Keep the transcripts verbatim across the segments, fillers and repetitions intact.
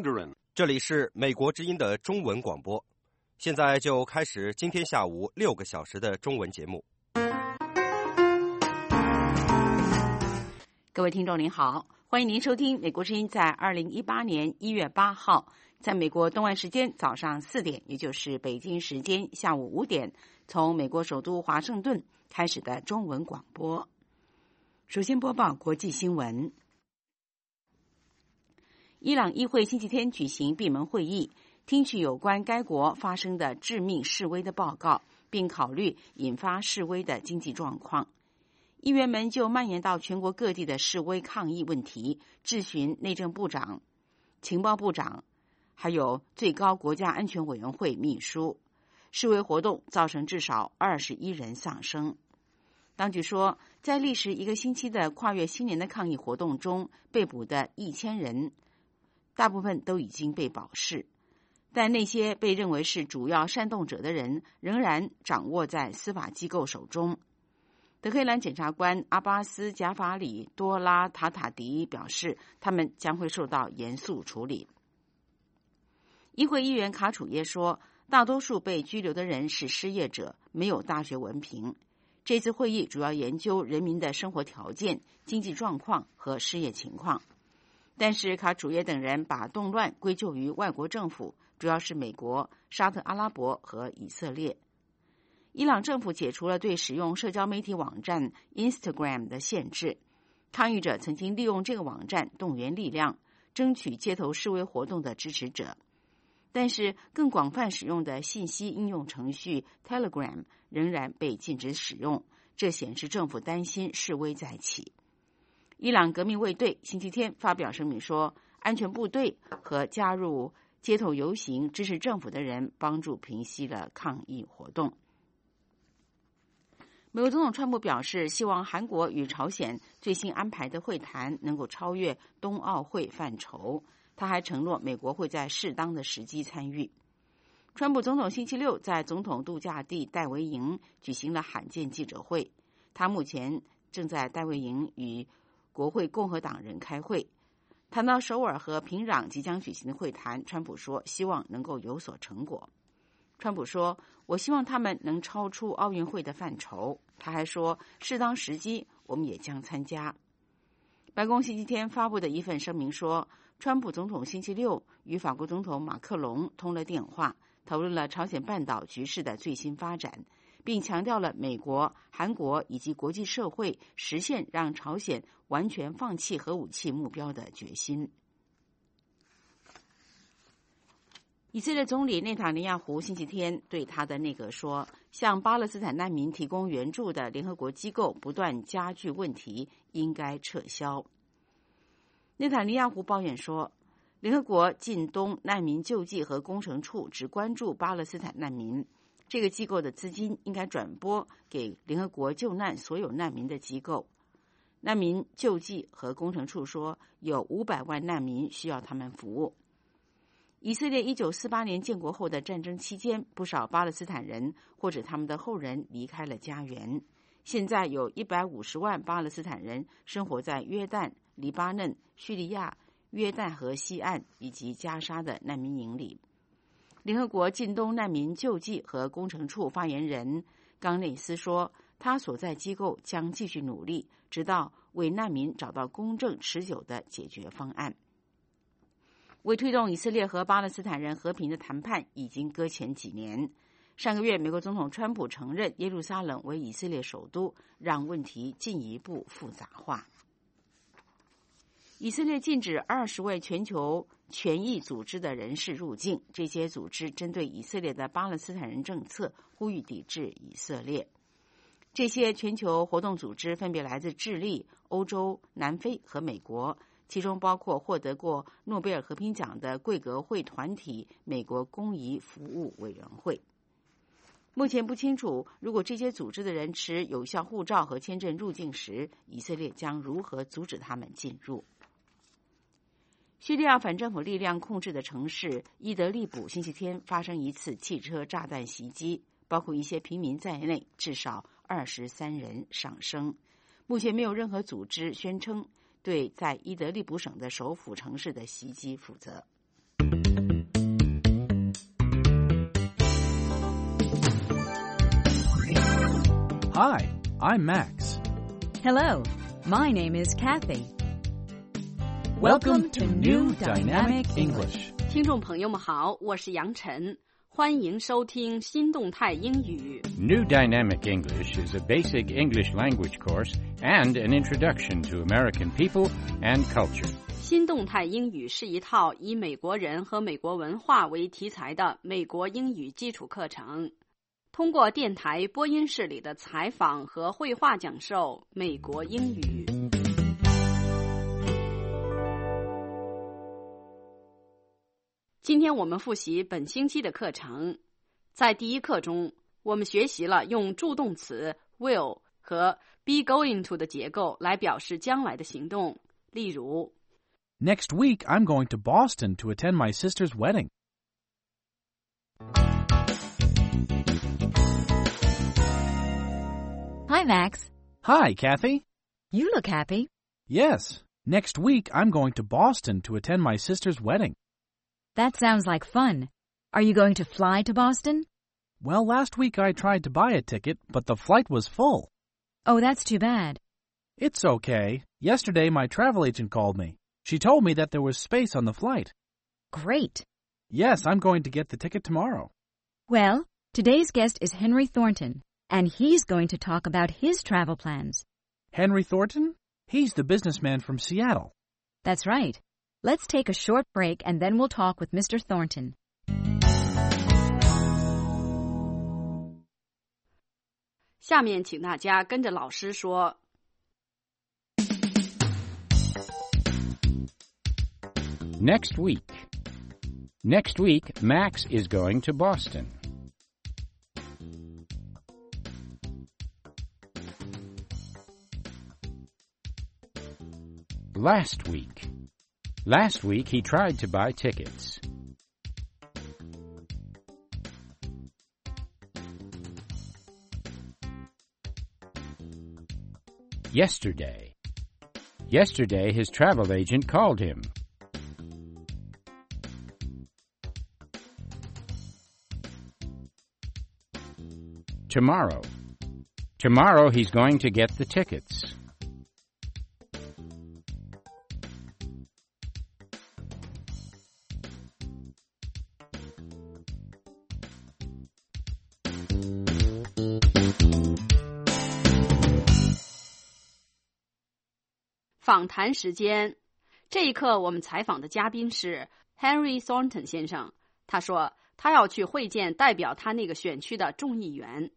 Mandarin。 这里是美国之音的中文广播，现在就开始今天下午六个小时的中文节目。 各位听众您好，欢迎您收听美国之音在二零一八年一月八号，在美国东岸时间早上四点，也就是北京时间下午五点，从美国首都华盛顿开始的中文广播。首先播报国际新闻。伊朗议会星期天举行闭门会议，听取有关该国发生的致命示威的报告，并考虑引发示威的经济状况。议员们就蔓延到全国各地的示威抗议问题质询内政部长、情报部长，还有最高国家安全委员会秘书。示威活动造成至少二十一人丧生。当局说，在历时一个星期的跨越新年的抗议活动中，被捕的一千人，大部分都已经被保释，但那些被认为是主要煽动者的人仍然掌握在司法机构手中。德黑兰检察官阿巴斯·贾法里多拉塔塔迪表示，他们将会受到严肃处理。议会议员卡楚耶说，大多数被拘留的人是失业者，没有大学文凭。这次会议主要研究人民的生活条件、经济状况和失业情况。但是卡楚耶等人把动乱归咎于外国政府，主要是美国、沙特阿拉伯和以色列。伊朗政府解除了对使用社交媒体网站 Instagram 的限制。抗议者曾经利用这个网站动员力量，争取街头示威活动的支持者。但是更广泛使用的信息应用程序 Telegram 仍然被禁止使用，这显示政府担心示威再起。伊朗革命卫队星期天发表声明说，安全部队和加入街头游行支持政府的人帮助平息了抗议活动。美国总统川普表示，希望韩国与朝鲜最新安排的会谈能够超越冬奥会范畴。他还承诺美国会在适当的时机参与。川普总统星期六在总统度假地戴维营举行了罕见记者会，他目前正在戴维营与国会共和党人开会。谈到首尔和平壤即将举行的会谈，川普说希望能够有所成果。川普说，我希望他们能超出奥运会的范畴。他还说，适当时机我们也将参加。白宫星期天发布的一份声明说，川普总统星期六与法国总统马克龙通了电话，讨论了朝鲜半岛局势的最新发展，并强调了美国、韩国以及国际社会实现让朝鲜完全放弃核武器目标的决心。以色列总理内塔尼亚胡星期天对他的内阁说，向巴勒斯坦难民提供援助的联合国机构不断加剧问题，应该撤销。内塔尼亚胡抱怨说，联合国近东难民救济和工程处只关注巴勒斯坦难民，这个机构的资金应该转拨给联合国救难所有难民的机构。难民救济和工程处说，有五百万难民需要他们服务。以色列一九四八年建国后的战争期间，不少巴勒斯坦人或者他们的后人离开了家园。现在有一百五十万巴勒斯坦人生活在约旦、黎巴嫩、叙利亚、约旦河西岸以及加沙的难民营里。联合国近东难民救济和工程处发言人冈内斯说，他所在机构将继续努力，直到为难民找到公正持久的解决方案。为推动以色列和巴勒斯坦人和平的谈判已经搁浅几年。上个月，美国总统川普承认耶路撒冷为以色列首都，让问题进一步复杂化。以色列禁止二十位全球权益组织的人士入境，这些组织针对以色列的巴勒斯坦人政策，呼吁抵制以色列。这些全球活动组织分别来自智利、欧洲、南非和美国，其中包括获得过诺贝尔和平奖的贵格会团体美国公益服务委员会。目前不清楚，如果这些组织的人持有效护照和签证入境时，以色列将如何阻止他们进入。叙利亚反政府力量控制的城市伊德利卜星期天发生一次汽车炸弹袭击，包括一些平民在内，至少二十三人丧生。目前没有任何组织宣称对在伊德利卜省的首府城市的袭击负责。 Hi, I'm Max. Hello, my name is Kathy. Welcome to New Dynamic English. 听众朋友们好，我是杨晨，欢迎收听新动态英语。 New Dynamic English is a basic English language course and an introduction to American people and culture. 新动态英语是一套以美国人和美国文化为题材的美国英语基础课程，通过电台播音室里的采访和绘画讲授美国英语。今天我们复习本星期的课程。在第一课中，我们学习了用助动词 will 和 be going to 的结构来表示将来的行动。例如 Next week, I'm going to Boston to attend my sister's wedding. Hi, Max. Hi, Kathy. You look happy. Yes, next week I'm going to Boston to attend my sister's wedding. That sounds like fun. Are you going to fly to Boston? Well, last week I tried to buy a ticket, but the flight was full. Oh, that's too bad. It's okay. Yesterday my travel agent called me. She told me that there was space on the flight. Great. Yes, I'm going to get the ticket tomorrow. Well, today's guest is Henry Thornton, and he's going to talk about his travel plans. Henry Thornton? He's the businessman from Seattle. That's right. Let's take a short break and then we'll talk with Mister Thornton. 下面请大家跟着老师说。 Next week. Next week, Max is going to Boston. Last week. Last week, he tried to buy tickets. Yesterday. Yesterday, his travel agent called him. Tomorrow. Tomorrow, he's going to get the tickets. 访谈时间，这一课我们采访的嘉宾是 Henry Thornton 先生。他说他要去会见代表他那个选区的众议员。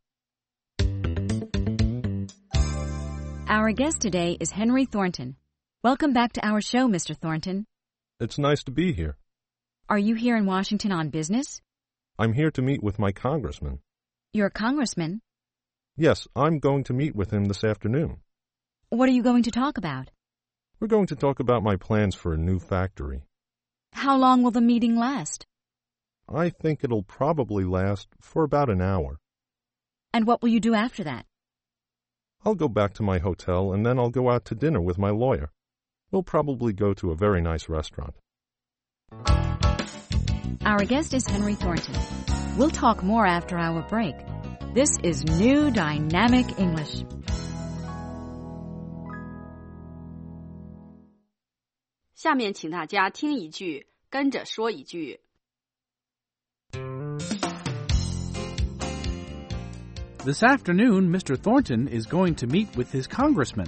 Our guest today is Henry Thornton. Welcome back to our show, Mister Thornton. It's nice to be here. Are you here in Washington on business? I'm here to meet with my congressman. You're a congressman. Yes, I'm going to meet with him this afternoon. What are you going to talk about? We're going to talk about my plans for a new factory. How long will the meeting last? I think it'll probably last for about an hour. And what will you do after that? I'll go back to my hotel and then I'll go out to dinner with my lawyer. We'll probably go to a very nice restaurant. Our guest is Henry Thornton. We'll talk more after our break. This is New Dynamic English. 下面请大家听一句，跟着说一句。 This afternoon, Mister Thornton is going to meet with his congressman.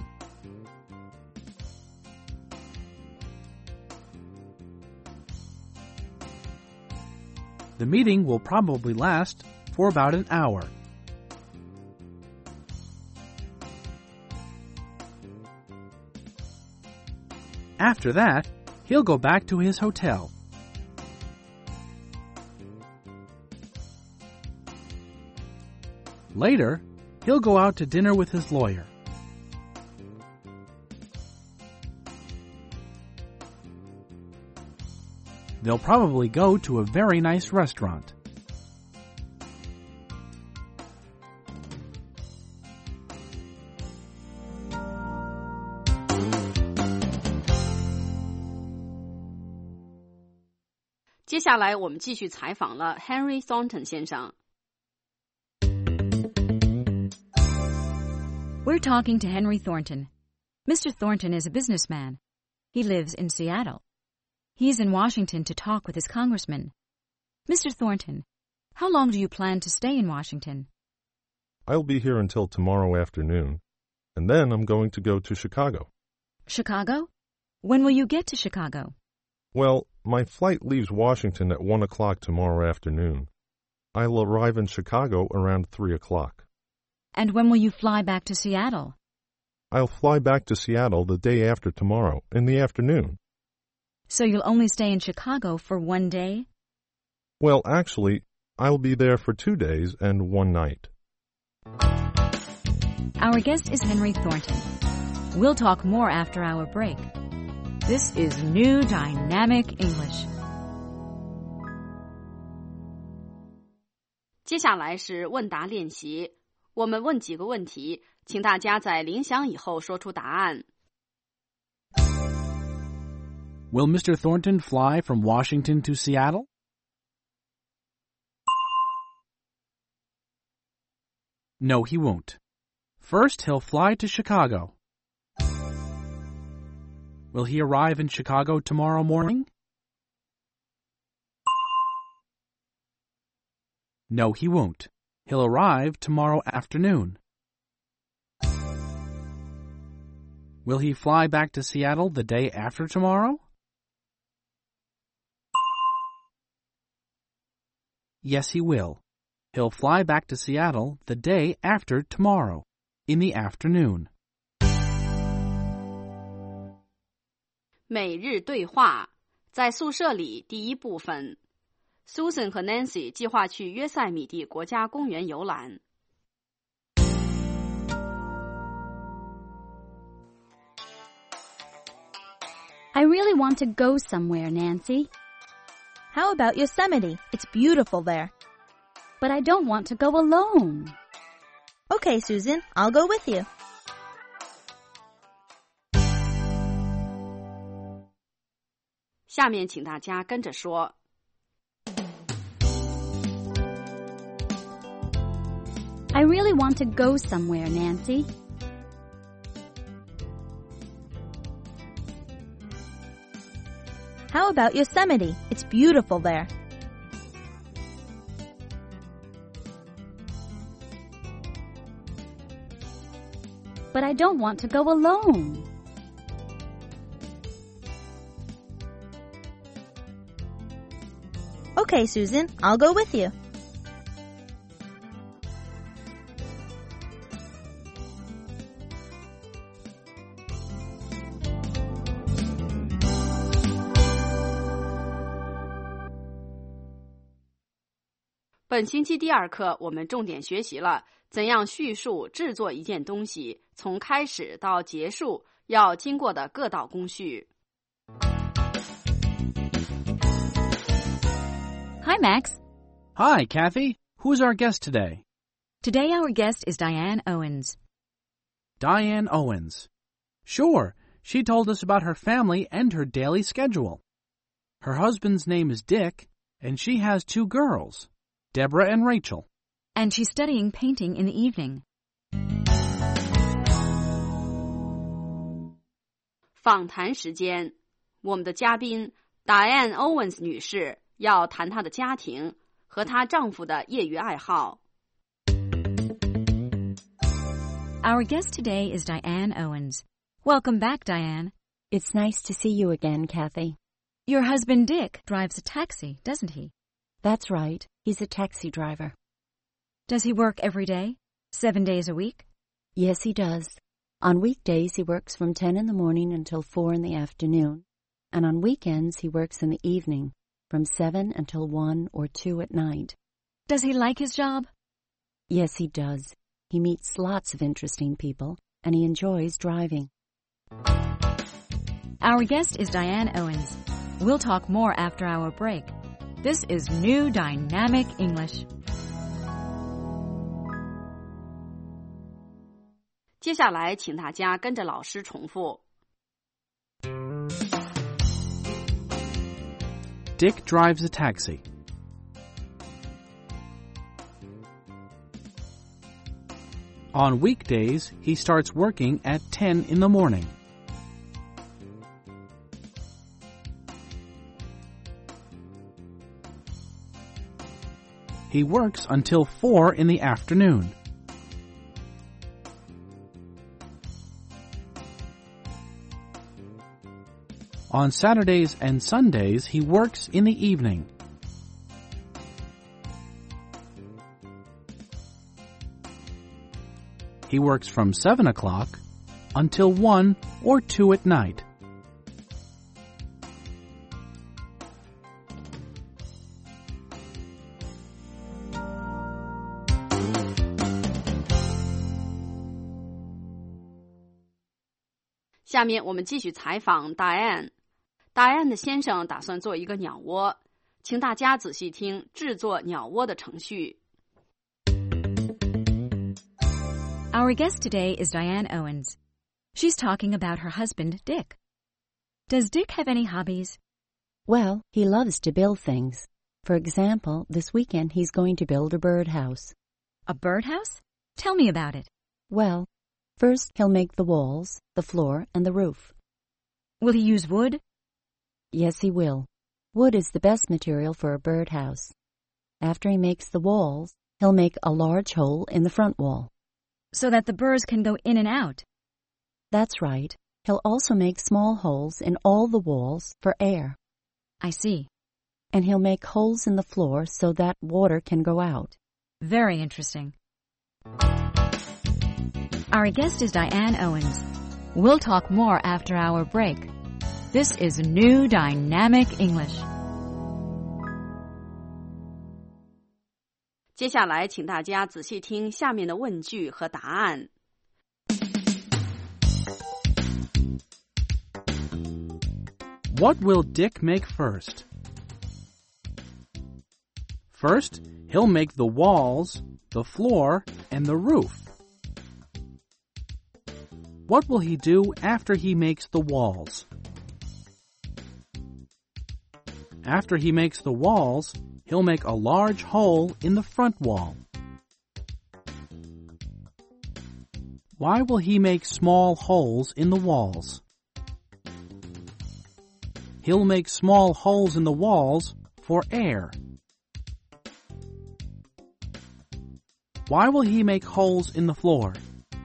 The meeting will probably last for about an hour. After that, he'll go back to his hotel. Later, he'll go out to dinner with his lawyer. They'll probably go to a very nice restaurant. "接下来我们继续采访了 Henry Thornton 先生。 We're talking to Henry Thornton. Mister Thornton is a businessman. He lives in Seattle. He's in Washington to talk with his congressman. Mister Thornton, how long do you plan to stay in Washington? I'll be here until tomorrow afternoon, and then I'm going to go to Chicago. Chicago? When will you get to Chicago? Well, my flight leaves Washington at one o'clock tomorrow afternoon. I'll arrive in Chicago around three o'clock. And when will you fly back to Seattle? I'll fly back to Seattle the day after tomorrow, in the afternoon. So you'll only stay in Chicago for one day? Well, actually, I'll be there for two days and one night. Our guest is Henry Thornton. We'll talk more after our break. This is New Dynamic English. 接下来是问答练习，我们问几个问题，请大家在铃响以后说出答案。 Will Mister Thornton fly from Washington to Seattle? No, he won't. First, he'll fly to Chicago. Will he arrive in Chicago tomorrow morning? No, he won't. He'll arrive tomorrow afternoon. Will he fly back to Seattle the day after tomorrow? Yes, he will. He'll fly back to Seattle the day after tomorrow, in the afternoon. 每日对话，在宿舍里第一部分 Susan 和 Nancy 计划去约塞米蒂国家公园游览。 I really want to go somewhere, Nancy. How about Yosemite? It's beautiful there. But I don't want to go alone. Okay, Susan, I'll go with you. "下面请大家跟着说。 I really want to go somewhere, Nancy. How about Yosemite? It's beautiful there. But I don't want to go alone. Okay, Susan, I'll go with you. "本星期第二课，我们重点学习了怎样叙述制作一件东西从开始到结束要经过的各道工序。 Hi, Max. Hi, Kathy. Who's our guest today? Today our guest is Diane Owens. Diane Owens. Sure, she told us about her family and her daily schedule. Her husband's name is Dick, and she has two girls, Deborah and Rachel. And she's studying painting in the evening. 访谈时间，我们的嘉宾 Diane Owens 女士要谈她的家庭和她丈夫的业余爱好。 Our guest today is Diane Owens. Welcome back, Diane. It's nice to see you again, Kathy. Your husband Dick drives a taxi, doesn't he? That's right. He's a taxi driver. Does he work every day? Seven days a week? Yes, he does. On weekdays, he works from ten in the morning until four in the afternoon. And on weekends, he works in the evening, from seven until one or two at night. Does he like his job? Yes, he does. He meets lots of interesting people, and he enjoys driving. Our guest is Diane Owens. We'll talk more after our break. This is New Dynamic English. 接下来，请大家跟着老师重复。 Dick drives a taxi. On weekdays, he starts working at ten in the morning. He works until four in the afternoon. On Saturdays and Sundays, he works in the evening. He works from seven o'clock until one or two at night. 下面我们继续采访 Diane。Diane 的先生打算做一个鸟窝，请大家仔细听制作鸟窝的程序。 Our guest today is Diane Owens. She's talking about her husband, Dick. Does Dick have any hobbies? Well, he loves to build things. For example, this weekend he's going to build a birdhouse. A birdhouse? Tell me about it. Well, first he'll make the walls, the floor, and the roof. Will he use wood? Yes, he will. Wood is the best material for a birdhouse. After he makes the walls, he'll make a large hole in the front wall. So that the birds can go in and out. That's right. He'll also make small holes in all the walls for air. I see. And he'll make holes in the floor so that water can go out. Very interesting. Our guest is Diane Owens. We'll talk more after our break. This is New Dynamic English. 接下来，请大家仔细听下面的问句和答案。 What will Dick make first? First, he'll make the walls, the floor, and the roof. What will he do after he makes the walls? After he makes the walls, he'll make a large hole in the front wall. Why will he make small holes in the walls? He'll make small holes in the walls for air. Why will he make holes in the floor?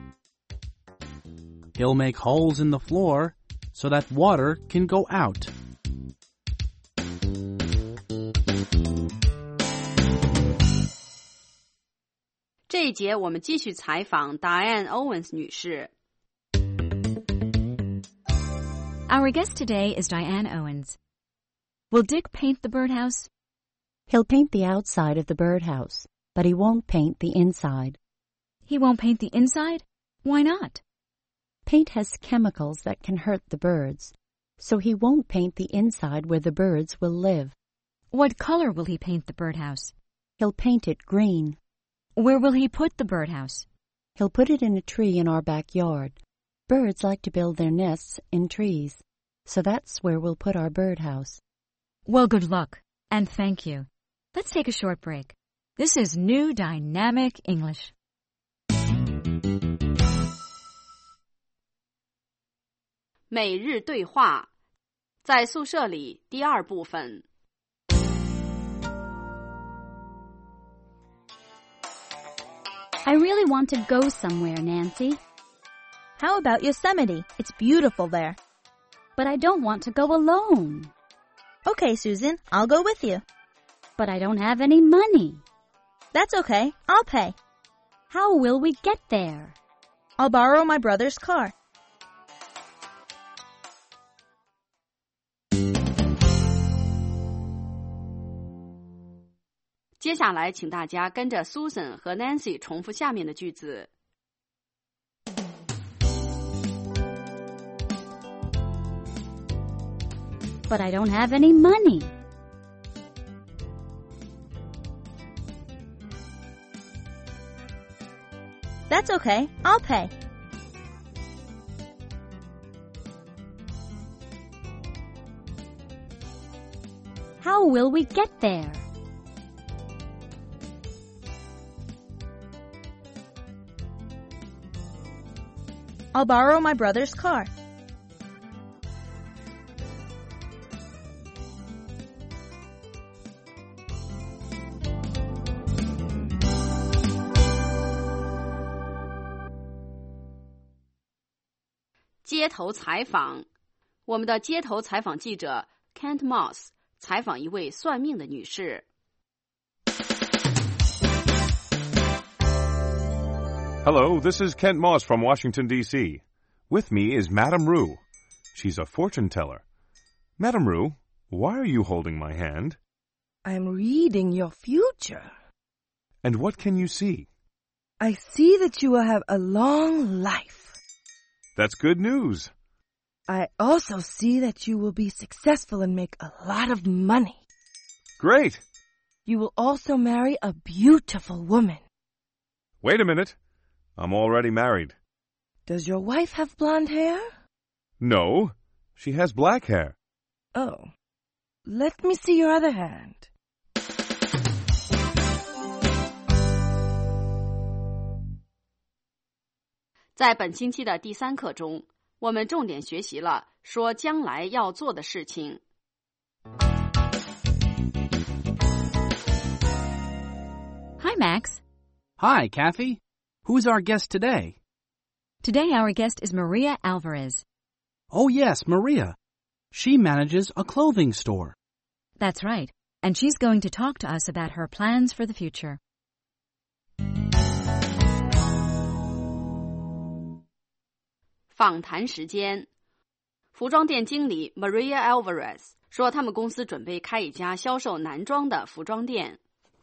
He'll make holes in the floor so that water can go out. 这一节我们继续采访 Diane Owens 女士。 Our guest today is Diane Owens. Will Dick paint the birdhouse? He'll paint the outside of the birdhouse, but he won't paint the inside. He won't paint the inside? Why not? Paint has chemicals that can hurt the birds, so he won't paint the inside where the birds will live. What color will he paint the birdhouse? He'll paint it green. Where will he put the birdhouse? He'll put it in a tree in our backyard. Birds like to build their nests in trees, so that's where we'll put our birdhouse. Well, good luck, and thank you. Let's take a short break. This is New Dynamic English. 每日对话，在宿舍里第二部分。 I really want to go somewhere, Nancy. How about Yosemite? It's beautiful there. But I don't want to go alone. Okay, Susan, I'll go with you. But I don't have any money. That's okay, I'll pay. How will we get there? I'll borrow my brother's car. 接下来，请大家跟着 Susan 和 Nancy 重复下面的句子。 But I don't have any money. That's okay, I'll pay. How will we get there? I'll borrow my brother's car. "街头采访，我们的街头采访记者 Kent Moss 采访一位算命的女士。 Hello, this is Kent Moss from Washington, D C With me is Madame Rue. She's a fortune teller. Madame Rue, why are you holding my hand? I'm reading your future. And what can you see? I see that you will have a long life. That's good news. I also see that you will be successful and make a lot of money. Great. You will also marry a beautiful woman. Wait a minute. I'm already married. Does your wife have blonde hair? No, she has black hair. Oh. Let me see your other hand. 在本星期的第三课中，我们重点学习了说将来要做的事情。 Hi, Max. Hi, Kathy. Who's our guest today? Today our guest is Maria Alvarez. Oh, yes, Maria. She manages a clothing store. That's right. And she's going to talk to us about her plans for the future. 访谈时间，服装店经理 Maria Alvarez 说，他们公司准备开一家销售男装的服装店。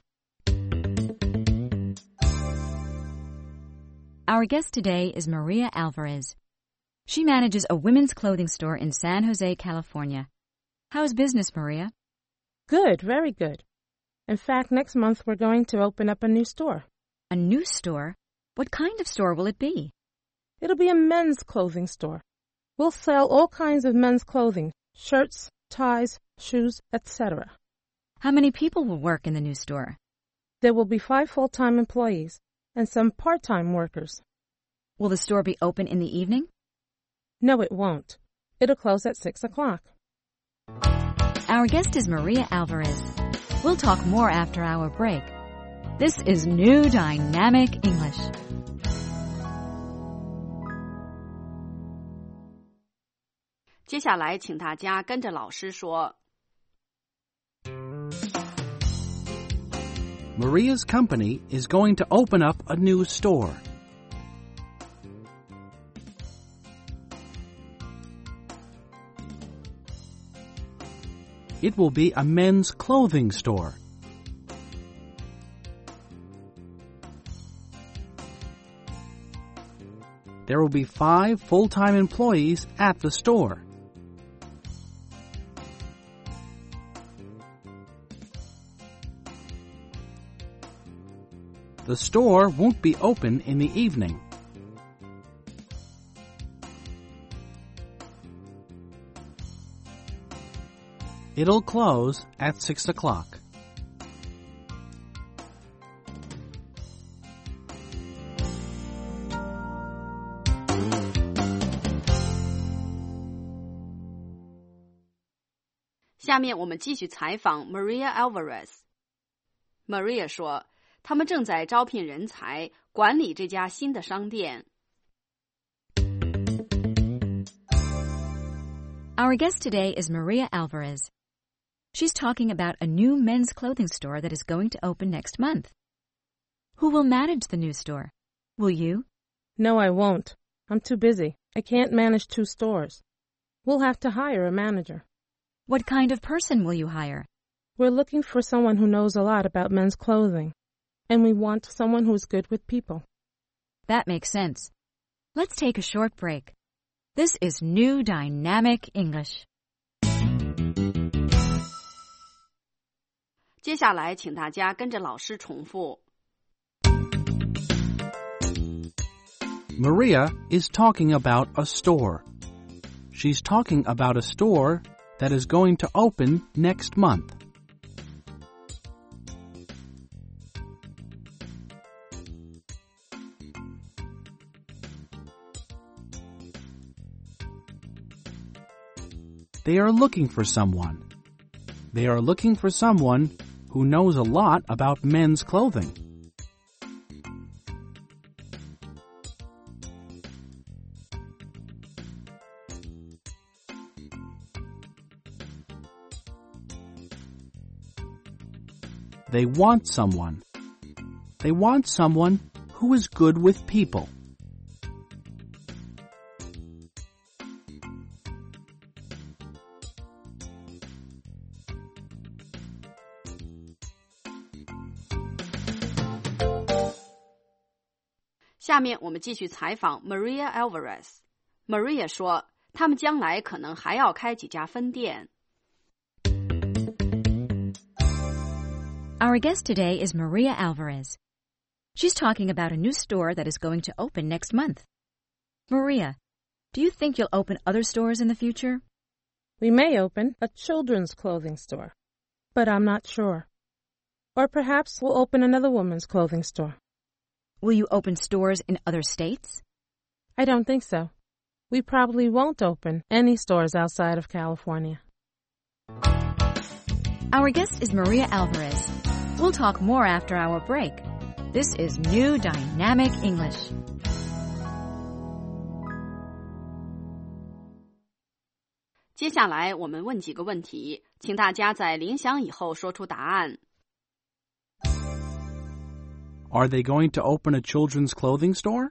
Our guest today is Maria Alvarez. She manages a women's clothing store in San Jose, California. How's business, Maria? Good, very good. In fact, next month we're going to open up a new store. A new store? What kind of store will it be? It'll be a men's clothing store. We'll sell all kinds of men's clothing, shirts, ties, shoes, et cetera. How many people will work in the new store? There will be five full-time employees and some part-time workers. Will the store be open in the evening? No, it won't. It'll close at six o'clock. Our guest is Maria Alvarez. We'll talk more after our break. This is New Dynamic English. 接下来，请大家跟着老师说。 Maria's company is going to open up a new store. It will be a men's clothing store. There will be five full-time employees at the store. The store won't be open in the evening. It'll close at six o'clock. "下面我们继续采访 Maria Alvarez。Maria 说，他们正在招聘人才，管理这家新的商店。 Our guest today is Maria Alvarez. She's talking about a new men's clothing store that is going to open next month. Who will manage the new store? Will you? No, I won't. I'm too busy. I can't manage two stores. We'll have to hire a manager. What kind of person will you hire? We're looking for someone who knows a lot about men's clothing. And we want someone who's good with people. That makes sense. Let's take a short break. This is New Dynamic English. 接下来，请大家跟着老师重复。 Maria is talking about a store. She's talking about a store that is going to open next month. They are looking for someone. They are looking for someone who knows a lot about men's clothing. They want someone. They want someone who is good with people. "下面我们继续采访 Maria Alvarez。Maria 说，他们将来可能还要开几家分店。 Our guest today is Maria Alvarez. She's talking about a new store that is going to open next month. Maria, do you think you'll open other stores in the future? We may open a children's clothing store, but I'm not sure. Or perhaps we'll open another woman's clothing store. Will you open stores in other states? I don't think so. We probably won't open any stores outside of California. Our guest is Maria Alvarez. We'll talk more after our break. This is New Dynamic English. 接下来我们问几个问题，请大家在铃响以后说出答案。 Are they going to open a children's clothing store?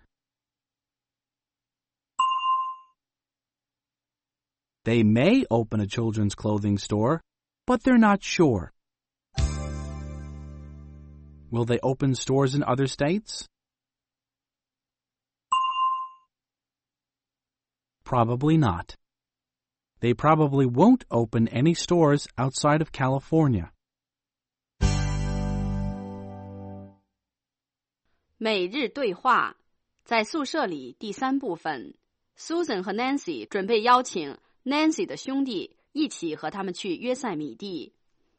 They may open a children's clothing store, but they're not sure. Will they open stores in other states? Probably not. They probably won't open any stores outside of California. 每日对话，在宿舍里第三部分 ，Susan 和 Nancy 准备邀请 Nancy 的兄弟一起和他们去约塞米蒂。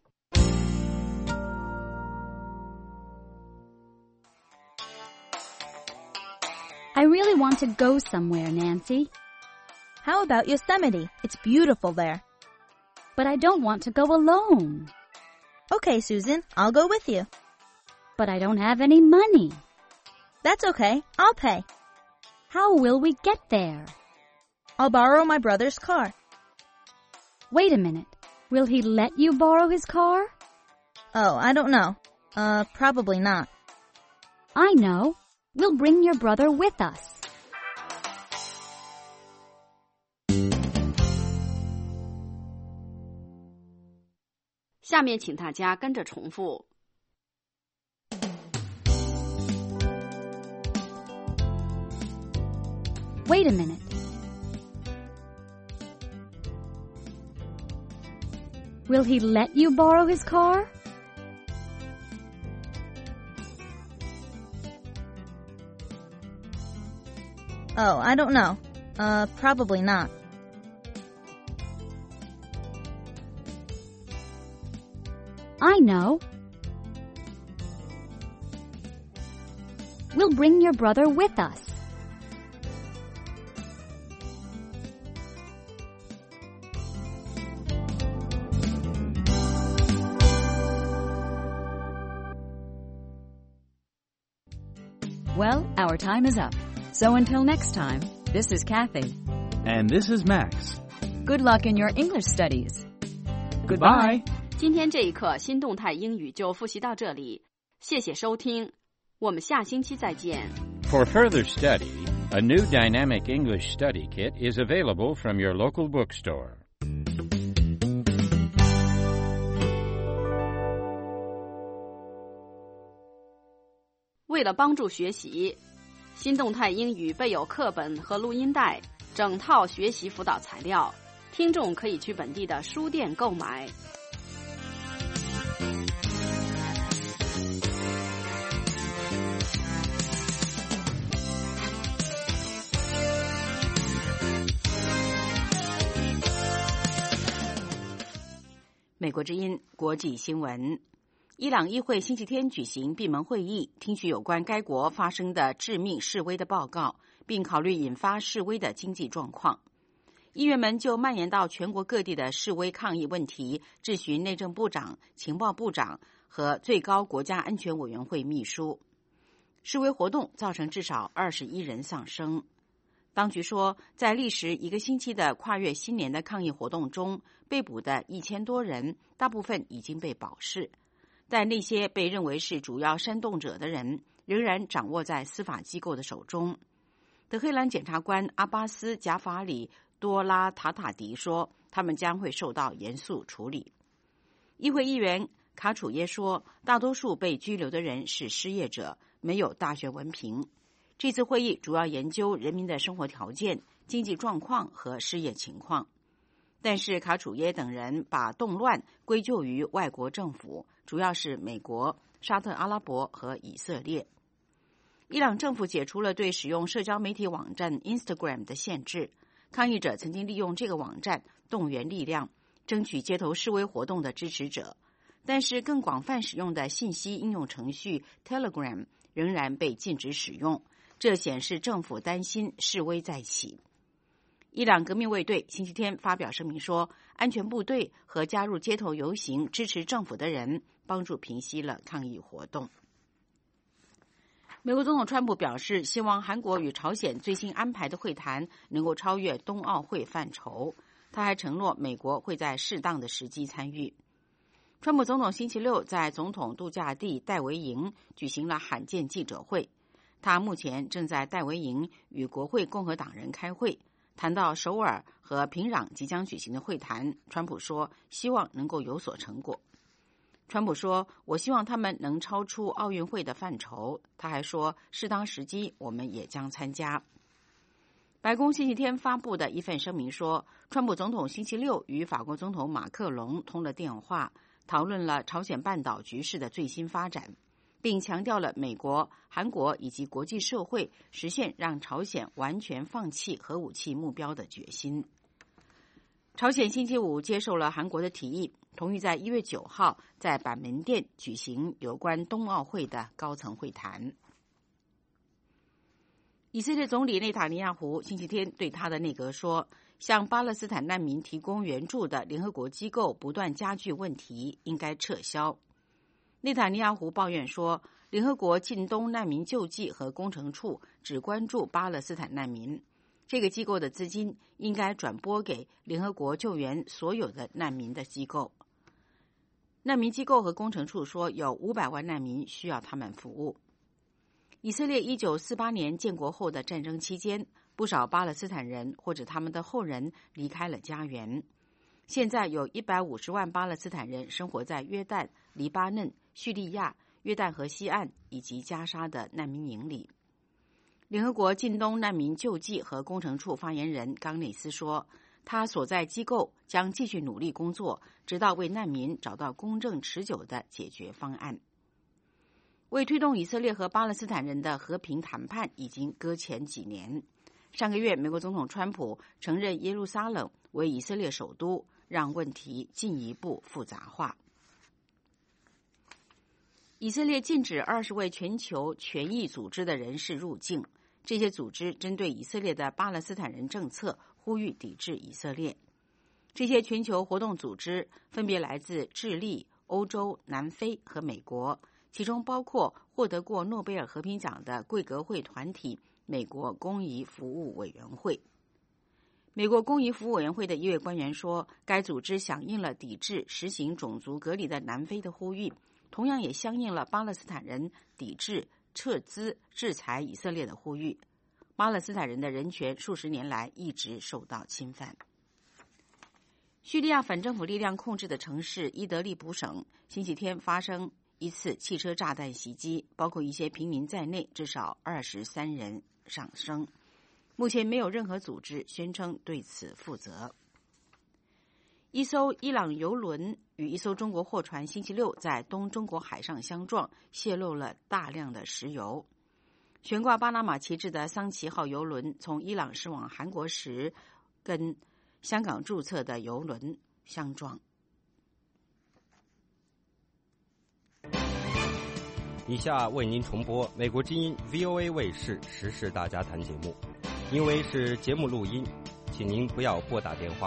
I really want to go somewhere, Nancy. How about Yosemite? It's beautiful there. But I don't want to go alone. Okay, Susan, I'll go with you. But I don't have any money. That's okay, I'll pay. How will we get there? I'll borrow my brother's car. Wait a minute. Will he let you borrow his car? Oh, I don't know. Uh, probably not. I know. We'll bring your brother with us. 下面请大家跟着重复。 Wait a minute. Will he let you borrow his car? Oh, I don't know. Uh, probably not. I know. We'll bring your brother with us. Well, our time is up. So until next time, this is Kathy. And this is Max. Good luck in your English studies. Goodbye. 今天这一课新动态英语就复习到这里，谢谢收听，我们下星期再见。 For further study, a new Dynamic English Study Kit is available from your local bookstore. 为了帮助学习，新动态英语备有课本和录音带，整套学习辅导材料，听众可以去本地的书店购买。 美国之音国际新闻：伊朗议会星期天举行闭门会议，听取有关该国发生的致命示威的报告，并考虑引发示威的经济状况。 议员们就蔓延到全国各地的示威抗议问题，质询内政部长、情报部长和最高国家安全委员会秘书。示威活动造成至少二十一人丧生。当局说，在历时一个星期的跨越新年的抗议活动中，被捕的一千多人，大部分已经被保释，但那些被认为是主要煽动者的人，仍然掌握在司法机构的手中。德黑兰检察官阿巴斯·贾法里多拉塔塔迪说，他们将会受到严肃处理。议会议员卡楚耶说，大多数被拘留的人是失业者，没有大学文凭。这次会议主要研究人民的生活条件、经济状况和失业情况。但是卡楚耶等人把动乱归咎于外国政府，主要是美国、沙特阿拉伯和以色列。伊朗政府解除了对使用社交媒体网站 Instagram 的限制。抗议者曾经利用这个网站动员力量，争取街头示威活动的支持者，但是更广泛使用的信息应用程序 Telegram 仍然被禁止使用，这显示政府担心示威再起。伊朗革命卫队星期天发表声明说，安全部队和加入街头游行支持政府的人帮助平息了抗议活动。美国总统川普表示，希望韩国与朝鲜最新安排的会谈能够超越冬奥会范畴。他还承诺美国会在适当的时机参与。川普总统星期六在总统度假地戴维营举行了罕见记者会，他目前正在戴维营与国会共和党人开会。谈到首尔和平壤即将举行的会谈，川普说希望能够有所成果。川普说，我希望他们能超出奥运会的范畴。他还说，适当时机我们也将参加。白宫星期天发布的一份声明说，川普总统星期六与法国总统马克龙通了电话，讨论了朝鲜半岛局势的最新发展，并强调了美国、韩国以及国际社会实现让朝鲜完全放弃核武器目标的决心。朝鲜星期五接受了韩国的提议，同意在一月九号在板门店举行有关冬奥会的高层会谈。以色列总理内塔尼亚胡星期天对他的内阁说，向巴勒斯坦难民提供援助的联合国机构不断加剧问题，应该撤销。内塔尼亚胡抱怨说，联合国近东难民救济和工程处只关注巴勒斯坦难民，这个机构的资金应该转拨给联合国救援所有的难民的机构。难民机构和工程处说，有五百万难民需要他们服务。以色列一九四八年建国后的战争期间，不少巴勒斯坦人或者他们的后人离开了家园。现在有一百五十万巴勒斯坦人生活在约旦、黎巴嫩、叙利亚、约旦河西岸以及加沙的难民营里。联合国近东难民救济和工程处发言人冈内斯说，他所在机构将继续努力工作，直到为难民找到公正持久的解决方案。为推动以色列和巴勒斯坦人的和平谈判已经搁浅几年。上个月，美国总统川普承认耶路撒冷为以色列首都，让问题进一步复杂化。以色列禁止二十位全球权益组织的人士入境，这些组织针对以色列的巴勒斯坦人政策呼吁抵制以色列。这些全球活动组织分别来自智利、欧洲、南非和美国，其中包括获得过诺贝尔和平奖的贵格会团体美国公益服务委员会。美国公益服务委员会的一位官员说，该组织响应了抵制实行种族隔离的南非的呼吁，同样也响应了巴勒斯坦人抵制撤资制裁以色列的呼吁。巴勒斯坦人的人权数十年来一直受到侵犯。叙利亚反政府力量控制的城市伊德利卜省星期天发生一次汽车炸弹袭击，包括一些平民在内，至少二十三人丧生。目前没有任何组织宣称对此负责。一艘伊朗油轮与一艘中国货船星期六在东中国海上相撞，泄露了大量的石油。悬挂巴拿马旗帜的桑奇号油轮从伊朗驶往韩国时，跟香港注册的油轮相撞。 以下为您重播美国之音 V O A 卫视时事大家谈节目。因为是节目录音， 请您不要拨打电话。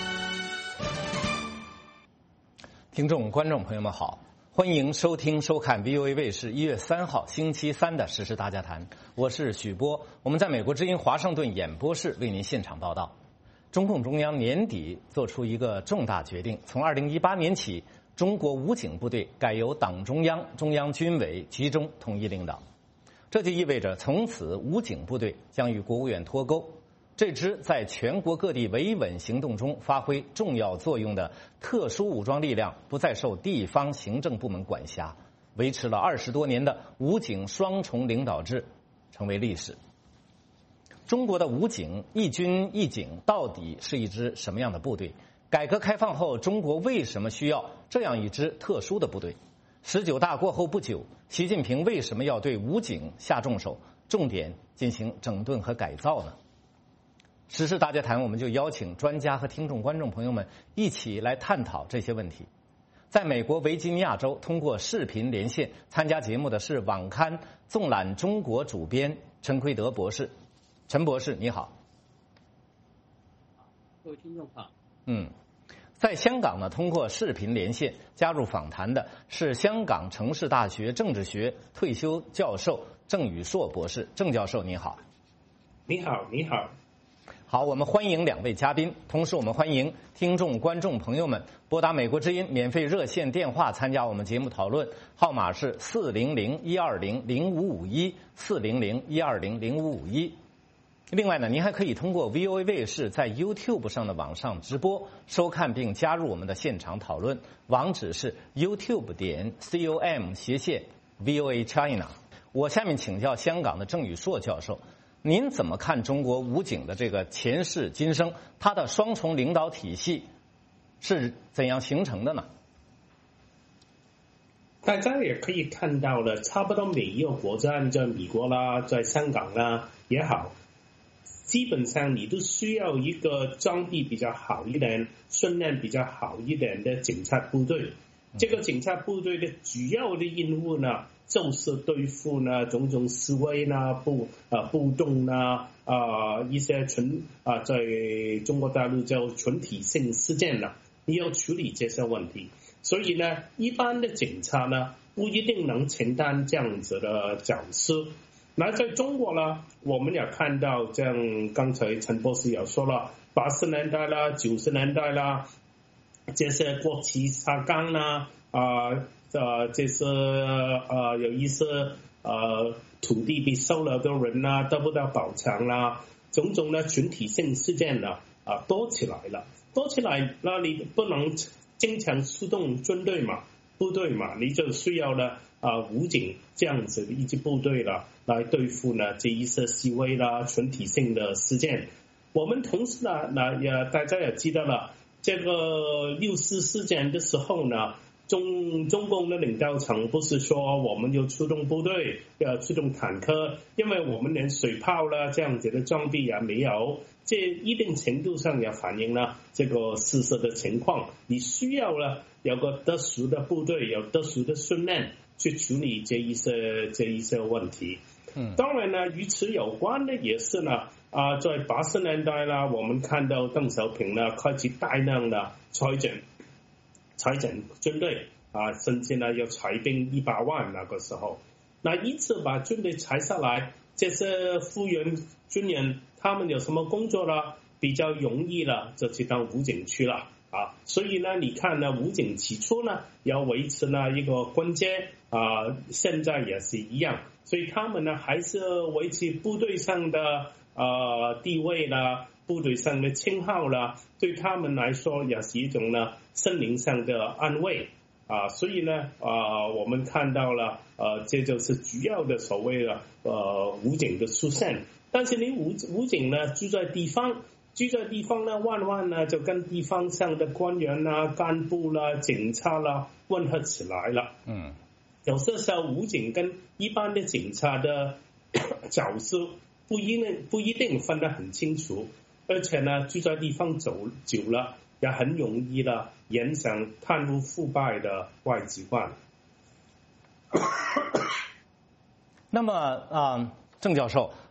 听众、观众朋友们好，欢迎收听、收看 V O A 卫视一月三号星期三的《时事大家谈》，我是许波，我们在美国之音华盛顿演播室为您现场报道。中共中央年底做出一个重大决定，从二零一八年起，中国武警部队改由党中央、中央军委集中统一领导，这就意味着从此武警部队将与国务院脱钩。这支在全国各地维稳行动中发挥重要作用的特殊武装力量不再受地方行政部门管辖，维持了二十多年的武警双重领导制成为历史。中国的武警一军一警到底是一支什么样的部队？改革开放后，中国为什么需要这样一支特殊的部队？十九大过后不久，习近平为什么要对武警下重手，重点进行整顿和改造呢？时事大家谈，我们就邀请专家和听众观众朋友们一起来探讨这些问题。在美国维吉尼亚州通过视频连线参加节目的是网刊《纵览中国》主编陈奎德博士。陈博士你好。 各位听众好。 嗯，在香港呢，通过视频连线加入访谈的是香港城市大学政治学退休教授郑宇硕博士。郑教授你好。 你好，你好。 好，我们欢迎两位嘉宾，同时我们欢迎听众、观众朋友们拨打美国之音免费热线电话参加我们节目讨论，号码是四零零一二零零五五一四零零一二零零五五一。另外呢，您还可以通过 V O A 卫视在 YouTube 上的网上直播收看并加入我们的现场讨论，网址是 YouTube 点 com 斜线 V O A China。我下面请教香港的郑宇硕教授。您怎么看中国武警的这个前世今生？它的双重领导体系是怎样形成的呢？ 大家也可以看到了，差不多每一个国家，在美国啦，在香港啦也好，基本上你都需要一个装备比较好一点、训练比较好一点的警察部队。这个警察部队的主要的任务呢，就是对付呢种种示威呢、暴啊暴动呢啊一些群啊在中国大陆叫群体性事件呢，你要处理这些问题。所以呢，一般的警察呢不一定能承担这样子的角色。那在中国呢，我们也看到，像刚才陈博士也说了，八十年代啦、九十年代啦，这些国企下岗啦。啊，呃，这是呃有一些呃土地被收了的人呐、啊，得不到保障啦、啊，种种的群体性事件呢啊多起来了，多起来，那你不能经常出动军队嘛、部队嘛，你就需要呢啊武警这样子的一支部队了，来对付呢这一些示威啦、群体性的事件。我们同时呢，那也大家也知道了，这个六四事件的时候呢。中中共的领导层不是说我们要出动部队，要出动坦克，因为我们连水炮啦这样子的装备也没有，这一定程度上也反映了这个事实的情况。你需要了有个特殊的部队，有特殊的训练去处理这一些这一些问题。嗯，当然呢，与此有关的也是呢啊，在八十年代啦，我们看到邓小平呢开始大量的裁减。裁减军队啊，甚至呢要裁兵一百万那个时候，那一次把军队裁下来，这些复员军人他们有什么工作呢？比较容易了，就去当武警去了啊。所以呢，你看呢，武警起初呢要维持呢一个官阶啊，现在也是一样，所以他们呢还是维持部队上的呃地位啦。部队上的称号啦，对他们来说也是一种呢心灵上的安慰啊，所以呢啊，我们看到了呃，这就是主要的所谓的呃武警的出现。但是你武武警呢住在地方，住在地方呢，慢慢呢就跟地方上的官员啦、干部啦、警察啦混合起来了。嗯，有些时候武警跟一般的警察的角色不一定不一定分得很清楚。而且呢，住在地方走久了，也很容易了影响贪污腐败的坏习惯。 那么啊、呃，郑教授，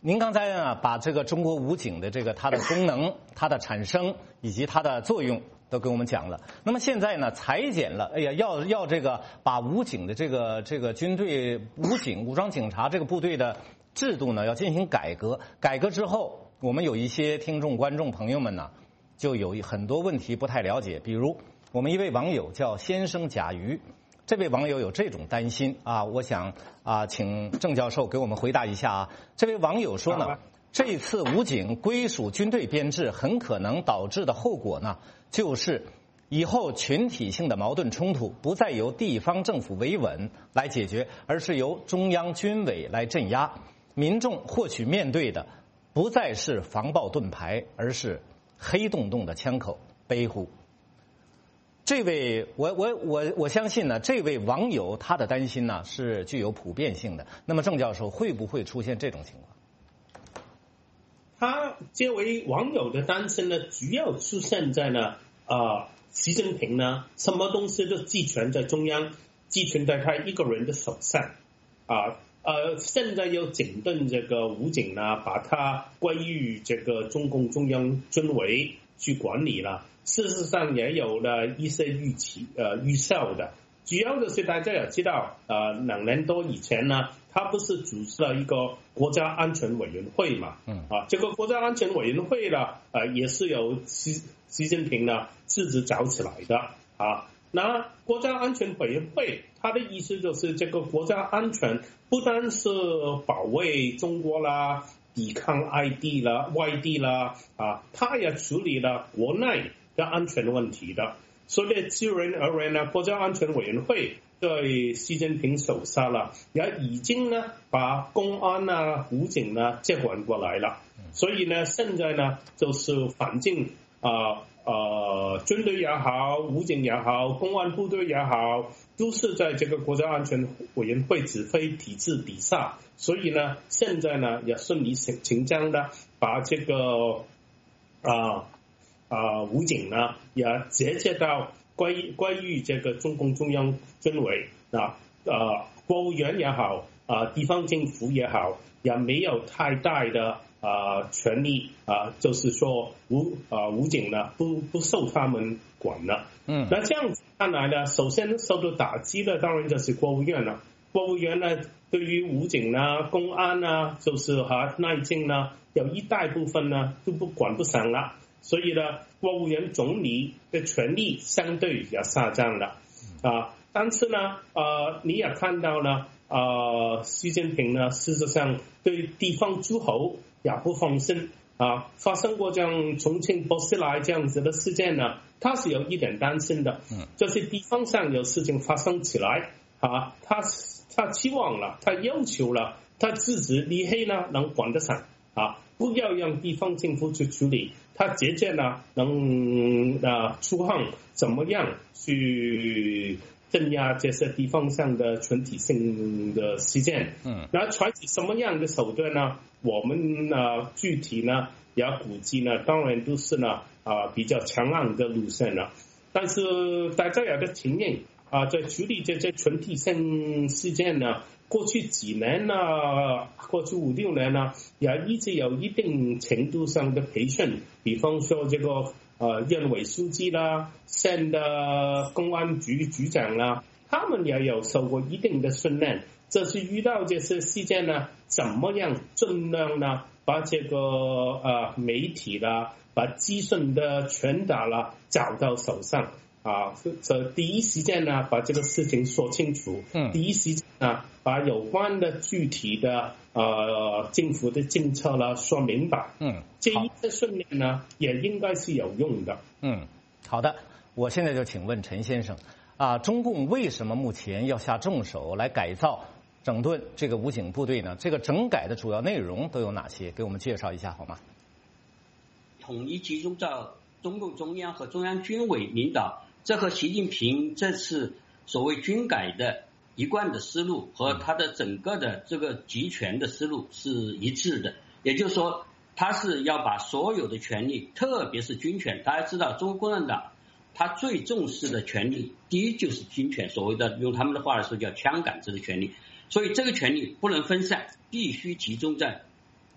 您刚才呢把这个中国武警的这个它的功能、它的产生以及它的作用都给我们讲了。那么现在呢裁减了，哎呀，要要这个把武警的这个这个军队、武警、武装警察这个部队的制度呢要进行改革。改革之后，我们有一些听众、观众朋友们呢，就有很多问题不太了解。比如，我们一位网友叫先生甲鱼。这位网友有这种担心啊，我想啊，请郑教授给我们回答一下啊。这位网友说呢，这次武警归属军队编制很可能导致的后果呢，就是以后群体性的矛盾冲突不再由地方政府维稳来解决，而是由中央军委来镇压，民众或许面对的不再是防暴盾牌，而是黑洞洞的枪口、悲呼。这位，我我我我相信呢，这位网友他的担心呢是具有普遍性的。那么郑教授会不会出现这种情况？ 他这位网友的担心呢，主要出现在呢，啊，习近平呢，什么东西都集权在中央，集权在他一个人的手上，啊。呃，现在要整顿这个武警呢，把它归于这个中共中央军委去管理了。事实上也有了一些预期呃预兆的，主要的是大家也知道，呃，两年多以前呢，他不是组织了一个国家安全委员会嘛，嗯啊，这个国家安全委员会呢，呃，也是由习习近平呢自己找起来的啊。那国家安全委员会，它的意思就是这个国家安全不单是保卫中国啦、抵抗外地啦、外地啦啊，它也处理了国内的安全问题的。所以自然而然呢，国家安全委员会对习近平手下了，也已经呢把公安啊、武警呢接管过来了。所以呢，现在呢就是反正啊。呃，军队也好，武警也好，公安部队也好，都是在这个国家安全委员会指挥体制底下，所以呢，现在呢也顺理成章的把这个啊啊武警呢也直接到归归于这个中共中央军委啊，呃，国务院也好，啊，地方政府也好，也没有太大的。啊，权力啊，就是说武啊武警呢不不受他们管了。嗯，那这样子看来呢，首先受到打击的当然就是国务院了。国务院呢，对于武警呢、公安呢，就是和内政呢，有一大部分呢都不管不上了。所以呢，国务院总理的权力相对也下降了。啊，但是呢，呃，你也看到呢，呃，习近平呢，事实上对地方诸侯。也不放心啊！发生过这样重庆波斯莱这样子的事件呢，他是有一点担心的。嗯，就是地方上有事情发生起来啊，他他期望了，他要求了，他自己厉害呢能管得上啊，不要让地方政府去处理，他直接呢能啊出汗怎么样去镇压这些地方上的群体性的事件。嗯，然后采取什么样的手段呢？我们呢，具体呢也估计呢，当然都是呢啊比较强硬的路线了。但是大家也得承认啊，在处理这些群体性事件呢，过去几年呢，过去五六年呢，也一直有一定程度上的培训，比方说这个呃县委书记啦、县的公安局局长啦，他们也有受过一定的训练。这是遇到这些事件呢，怎么样尽量呢把这个呃媒体啦，把资讯的传达啦找到手上啊，这第一时间呢把这个事情说清楚，嗯，第一时间呢把有关的具体的呃政府的政策啦说明白，嗯，这一次训练呢也应该是有用的， 嗯，好的，我现在就请问陈先生啊，中共为什么目前要下重手来改造？整顿这个武警部队呢？这个整改的主要内容都有哪些？给我们介绍一下好吗？ 统一集中在中共中央和中央军委领导，这和习近平这次所谓军改的一贯的思路和他的整个的这个集权的思路是一致的。也就是说，他是要把所有的权力，特别是军权，大家知道，中国共产党他最重视的权力，第一就是军权，所谓的用他们的话来说叫枪杆子的权力。所以这个权力不能分散，必须集中在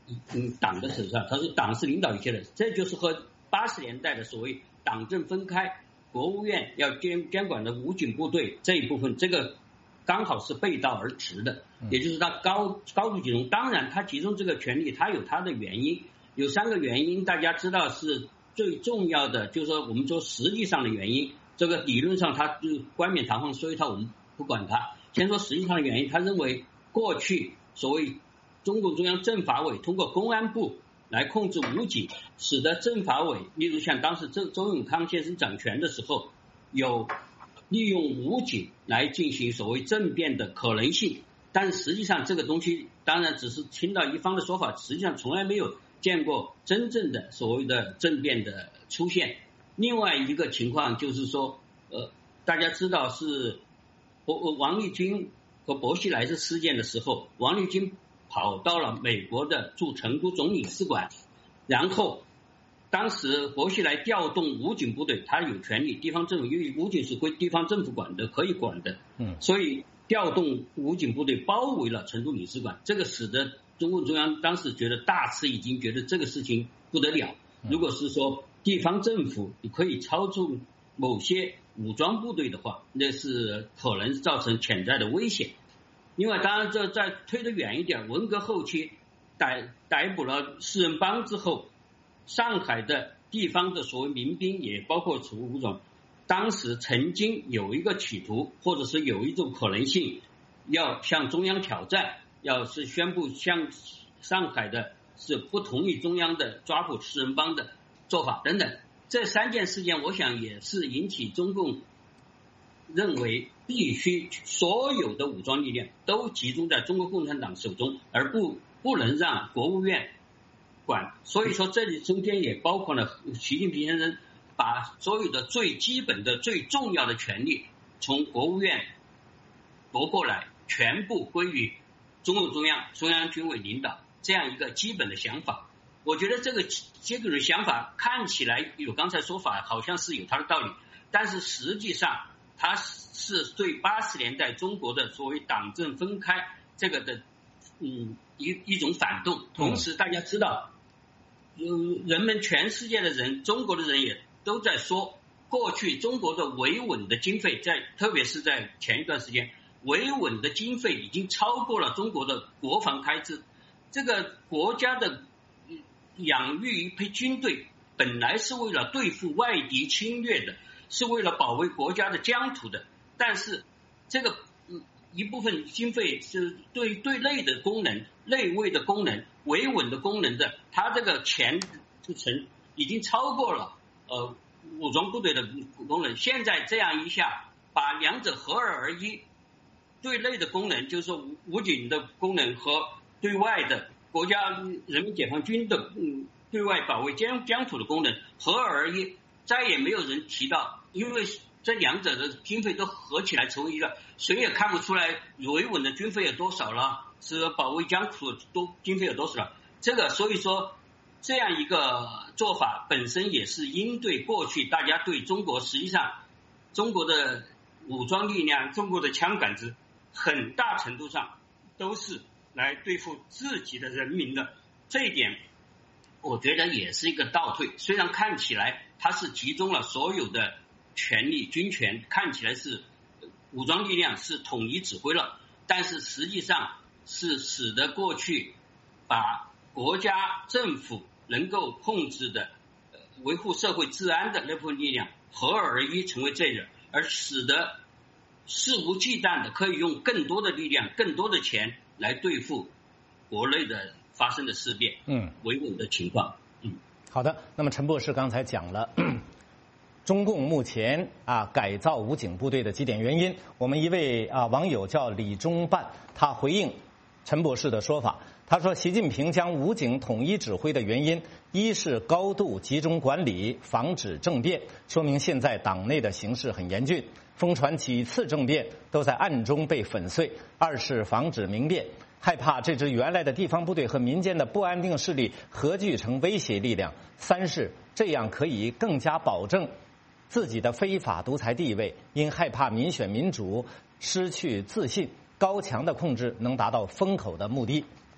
嗯党的手上，他说党是领导一切的，这就是和八十年代的所谓党政分开，国务院要监监管的武警部队这一部分，这个刚好是背道而驰的，也就是他高高度集中。当然，他集中这个权力，他有他的原因，有三个原因，大家知道是最重要的，就是说我们说实际上的原因，这个理论上他就冠冕堂皇说一套，我们不管他。先说实际上的原因，他认为过去所谓中共中央政法委通过公安部来控制武警，使得政法委，例如像当时周周永康先生掌权的时候，有利用武警来进行所谓政变的可能性，但是实际上这个东西当然只是听到一方的说法，实际上从来没有见过真正的所谓的政变的出现。另外一个情况就是说，呃，大家知道是王立军和薄熙来这事件的时候，王立军跑到了美国的驻成都总领事馆，然后当时薄熙来调动武警部队，他有权利，地方政府因为武警是归地方政府管的，可以管的，嗯，所以调动武警部队包围了成都领事馆，这个使得中共中央当时觉得大吃一惊，觉得这个事情不得了。如果是说地方政府你可以操纵某些武装部队的话，那是可能造成潜在的危险。另外，当然这再推得远一点，文革后期逮逮捕了四人帮之后，上海的地方的所谓民兵，也包括楚武装，当时曾经有一个企图，或者是有一种可能性，要向中央挑战，要是宣布向上海的是不同意中央的抓捕四人帮的做法等等。这三件事件，我想也是引起中共认为必须所有的武装力量都集中在中国共产党手中，而不不能让国务院管。所以说这里中间也包括了习近平先生把所有的最基本的最重要的权利从国务院夺过来，全部归于中共中央中央军委领导，这样一个基本的想法。我觉得这个这个想法看起来有刚才说法好像是有它的道理，但是实际上它是对八十年代中国的所谓党政分开这个的嗯一一种反动。同时大家知道，人们全世界的人，中国的人也都在说，过去中国的维稳的经费在特别是在前一段时间，维稳的经费已经超过了中国的国防开支。这个国家的养育一批军队本来是为了对付外敌侵略的，是为了保卫国家的疆土的，但是这个一部分经费是对对内的功能、内卫的功能、维稳的功能的，它这个钱就成已经超过了呃武装部队的功能。现在这样一下把两者合二而一，对内的功能就是说武警的功能和对外的国家人民解放军的嗯对外保卫疆疆土的功能合二而一，再也没有人提到，因为这两者的经费都合起来成为一个，谁也看不出来维稳的军费有多少了，是保卫疆土都经费有多少了。这个所以说这样一个做法本身也是应对过去大家对中国，实际上中国的武装力量、中国的枪杆子很大程度上都是来对付自己的人民的，这一点我觉得也是一个倒退。虽然看起来它是集中了所有的权力军权，看起来是武装力量是统一指挥了，但是实际上是使得过去把国家政府能够控制的维护社会治安的那部分力量合二而一成为这个，而使得肆无忌惮的可以用更多的力量、更多的钱来对付国内的发生的事变，嗯，维稳的情况，嗯， 好的。那么陈博士刚才讲了中共目前啊改造武警部队的几点原因，我们一位啊网友叫李中办，他回应陈博士的说法，他说习近平将武警统一指挥的原因，一是高度集中管理，防止政变，说明现在党内的形势很严峻，疯传几次政变都在暗中被粉碎；二是防止民变，害怕这支原来的地方部队和民间的不安定势力合聚成威胁力量；三是这样可以更加保证自己的非法独裁地位，因害怕民选民主失去自信，高强的控制能达到封口的目的。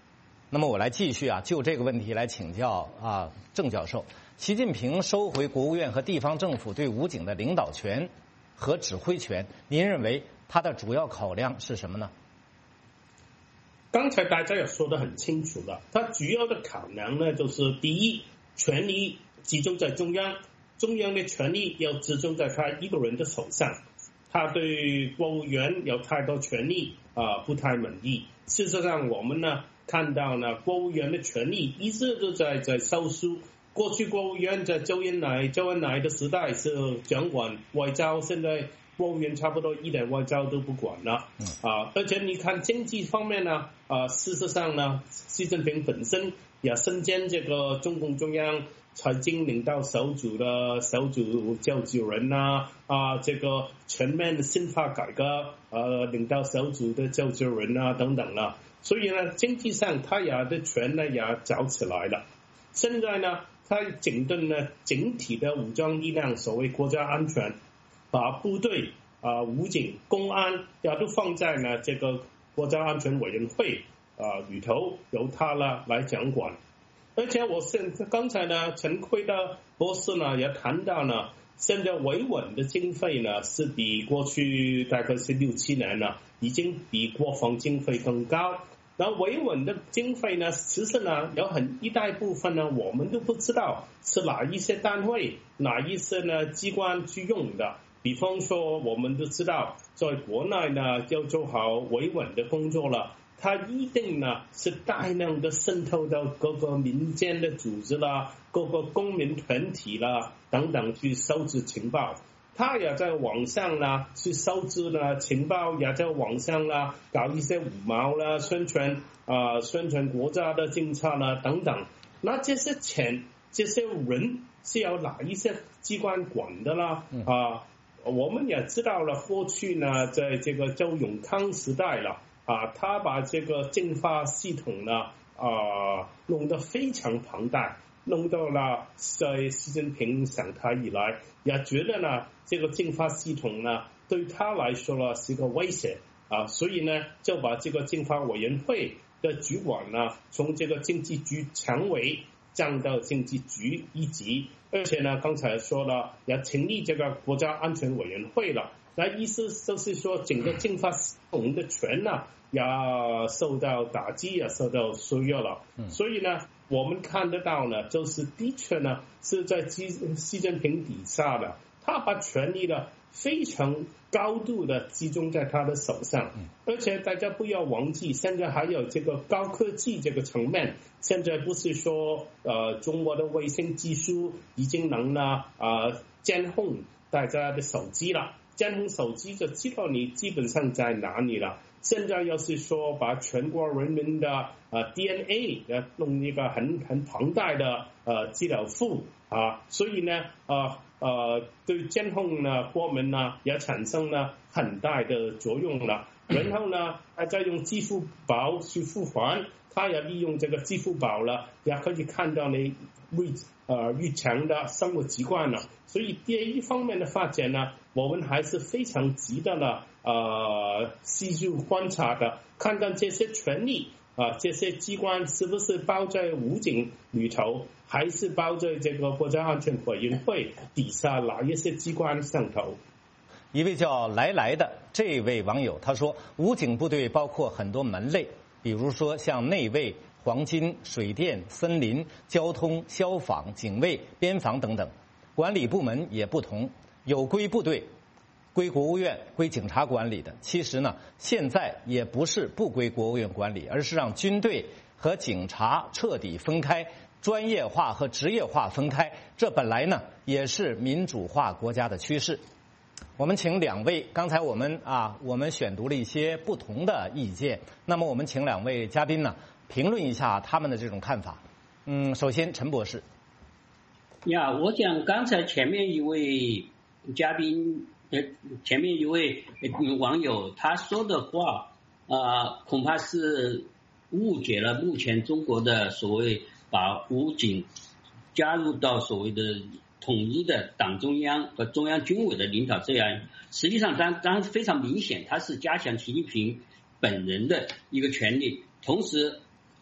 那么我来继续啊，就这个问题来请教啊，郑教授。习近平收回国务院和地方政府对武警的领导权和指挥权，您认为他的主要考量是什么呢？ 刚才大家也说得很清楚了，他主要的考量呢，就是第一，权力集中在中央，中央的权力要集中在他一个人的手上，他对国务院有太多权力啊、呃，不太满意。事实上，我们呢看到呢，国务院的权力一直都在在收缩。过去国务院在周恩来周恩来的时代是掌管外交，现在国务院差不多一点外交都不管了啊！而且你看经济方面呢，啊，事实上呢，习近平本身也身兼这个中共中央财经领导小组的小组召集人呐，啊，这个全面深化改革呃领导小组的召集人啊等等了，所以呢，经济上他也的权呢也找起来了。现在呢，他整顿了整体的武装力量，所谓国家安全，把部队啊、武警、公安也都放在呢这个国家安全委员会啊里头，由他呢来掌管。而且我现刚才呢，陈奎的博士呢也谈到呢，现在维稳的经费呢是比过去大概是六七年呢，已经比国防经费更高。然后维稳的经费呢，其实呢有很一大部分呢，我们都不知道是哪一些单位、哪一些呢机关去用的。比方说，我们都知道，在国内呢要做好维稳的工作了，它一定呢是大量的渗透到各个民间的组织啦、各个公民团体啦等等去收集情报。他也在网上呢去收集了情报，也在网上呢搞一些五毛啦宣传啊、呃、宣传国家的政策啦等等。那这些钱、这些人是由哪一些机关管的啦？啊、呃，我们也知道了，过去呢，在这个周永康时代了啊，他把这个政法系统呢啊、呃、弄得非常庞大。弄到了在习近平上台以来，也觉得呢这个政法系统呢对他来说呢是个威胁啊，所以呢就把这个政法委员会的主管呢从这个经济局常委降到经济局一级，而且呢刚才说了要成立这个国家安全委员会了，那意思就是说整个政法系统的权呢也受到打击，也受到削弱了，所以呢我们看得到呢，就是的确呢是在习习近平底下的，他把权力呢非常高度的集中在他的手上，而且大家不要忘记，现在还有这个高科技这个层面，现在不是说呃中国的卫星技术已经能呢啊监控大家的手机了，监控手机就知道你基本上在哪里了。现在要是说把全国人民的呃 D N A 呃弄一个很很庞大的呃资料库啊，所以呢呃呃对监控呢国民呢也产生了很大的作用了。然后呢大家用支付宝去付款，他也利用这个支付宝了，也可以看到你日呃日常的生活习惯了。所以第一方面的发展呢，我们还是非常值得呢呃细入观察的，看看这些权利啊、呃，这些机关是不是包在武警里头，还是包在这个国家安全委员会底下哪一些机关上头。 一位叫来来的这位网友他说，武警部队包括很多门类，比如说像内卫、黄金、水电、森林、交通、消防、警卫、边防等等，管理部门也不同，有归部队、归国务院、归警察管理的。其实呢，现在也不是不归国务院管理，而是让军队和警察彻底分开，专业化和职业化分开。这本来呢，也是民主化国家的趋势。我们请两位，刚才我们啊，我们选读了一些不同的意见，那么我们请两位嘉宾呢，评论一下他们的这种看法。嗯，首先陈博士。 呀，我讲刚才前面一位嘉宾，呃，前面一位网友他说的话，啊、呃，恐怕是误解了目前中国的所谓把武警加入到所谓的统一的党中央和中央军委的领导，这样实际上当当然非常明显，它是加强习近平本人的一个权利，同时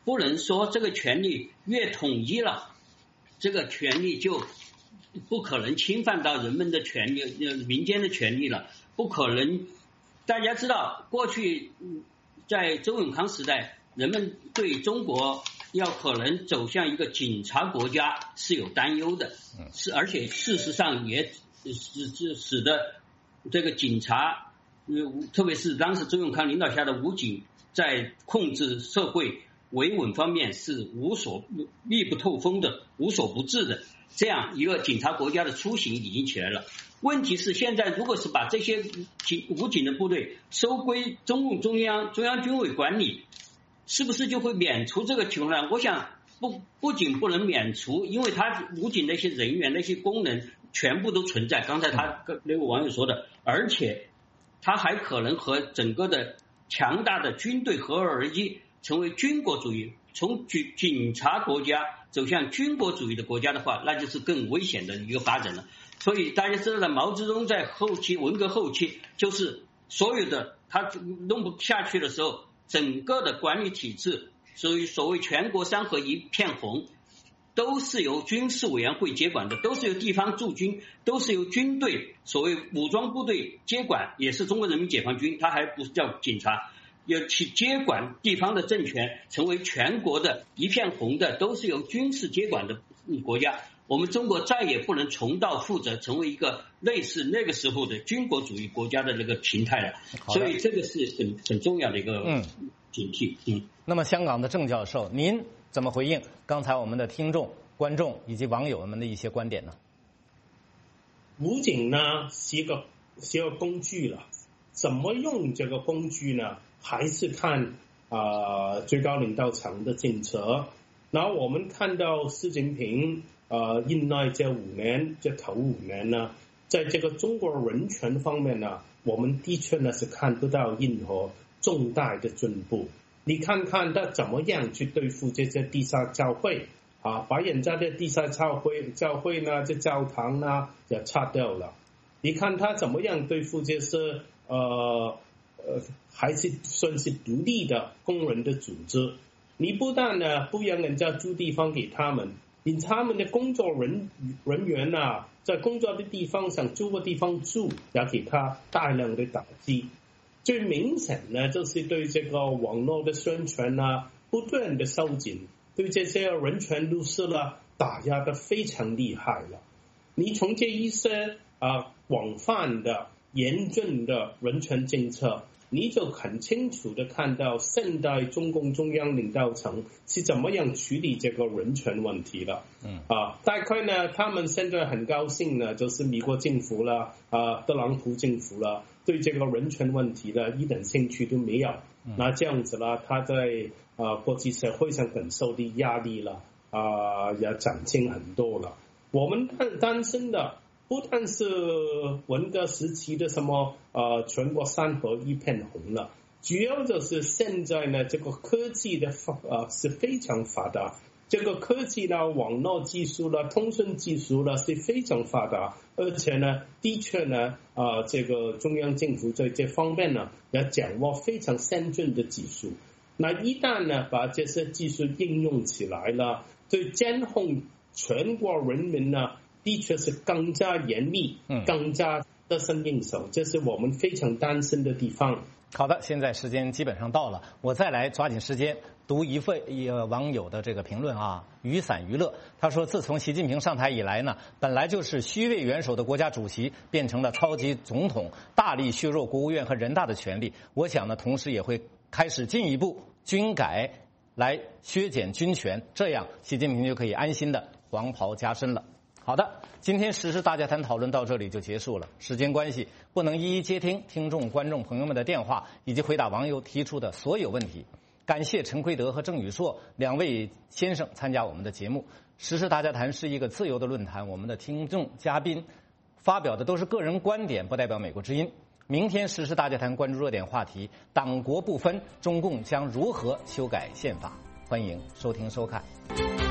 不能说这个权利越统一了，这个权利就不可能侵犯到人们的权利、民间的权利了，不可能。大家知道，过去在周永康时代，人们对中国要可能走向一个警察国家是有担忧的，是而且事实上也使使使得这个警察，特别是当时周永康领导下的武警，在控制社会维稳方面是无所密不透风的、无所不至的，这样一个警察国家的雏形已经起来了。问题是现在如果是把这些警武警的部队收归中共中央中央军委管理，是不是就会免除这个情况？我想不不仅不能免除，因为他武警那些人员那些功能全部都存在，刚才他那个网友说的，而且他还可能和整个的强大的军队合二为一，成为军国主义，从警警察国家走向军国主义的国家的话，那就是更危险的一个发展了。所以大家知道，毛泽东在后期文革后期，就是所有的他弄不下去的时候，整个的管理体制，所以所谓全国山河一片红，都是由军事委员会接管的，都是由地方驻军，都是由军队所谓武装部队接管，也是中国人民解放军，他还不叫警察，要去接管地方的政权，成为全国的一片红的，都是由军事接管的国家。我们中国再也不能重蹈覆辙，成为一个类似那个时候的军国主义国家的那个形态了。所以这个是很很重要的一个警惕。嗯， 那么香港的郑教授，您怎么回应刚才我们的听众、观众以及网友们的一些观点呢？ 武警呢是一个是一个工具了，怎么用这个工具呢？还是看啊、呃、最高领导层的政策。然后我们看到习近平呃任内这五年，这头五年呢，在这个中国人权方面呢，我们的确呢是看不到任何重大的进步。你看看他怎么样去对付这些地下教会啊，把人家的地下教会教会呢，这教堂呢也拆掉了。你看他怎么样对付这些呃呃还是算是独立的工人的组织。你不但呢不让人家租地方给他们，连他们的工作人人员啊，在工作的地方想租个地方住，也给他大量的打击。最明显呢，就是对这个网络的宣传啊，不断的收紧，对这些人权律师呢打压的非常厉害了。你从这一些啊广泛的、严峻的人权政策，你就很清楚的看到现代中共中央领导层是怎么样处理这个人权问题了。嗯啊，大概呢，他们现在很高兴呢，就是美国政府了啊，特朗普政府了，对这个人权问题呢一点兴趣都没有。嗯、那这样子了，他在啊国际社会上感受的压力了啊也减轻很多了。我们担心的不但是文革时期的什么呃全国山河一片红了，主要就是现在呢这个科技的呃是非常发达，这个科技呢网络技术了通讯技术了是非常发达，而且呢的确呢啊、呃、这个中央政府在这方面呢也掌握非常先进的技术。那一旦呢把这些技术应用起来了，对监控全国人民呢的确是更加严密，更加得心应手，这是我们非常担心的地方。 好的，现在时间基本上到了，我再来抓紧时间读一份一个网友的这个评论啊。雨伞娱乐他说，自从习近平上台以来呢，本来就是虚位元首的国家主席变成了超级总统，大力削弱国务院和人大的权力。我想呢，同时也会开始进一步军改来削减军权，这样习近平就可以安心的黄袍加身了。好的，今天时事大家谈讨论到这里就结束了。时间关系，不能一一接听听众、观众朋友们的电话以及回答网友提出的所有问题。感谢陈奎德和郑宇硕两位先生参加我们的节目。时事大家谈是一个自由的论坛，我们的听众嘉宾发表的都是个人观点，不代表美国之音。明天时事大家谈关注热点话题：党国不分，中共将如何修改宪法？欢迎收听收看。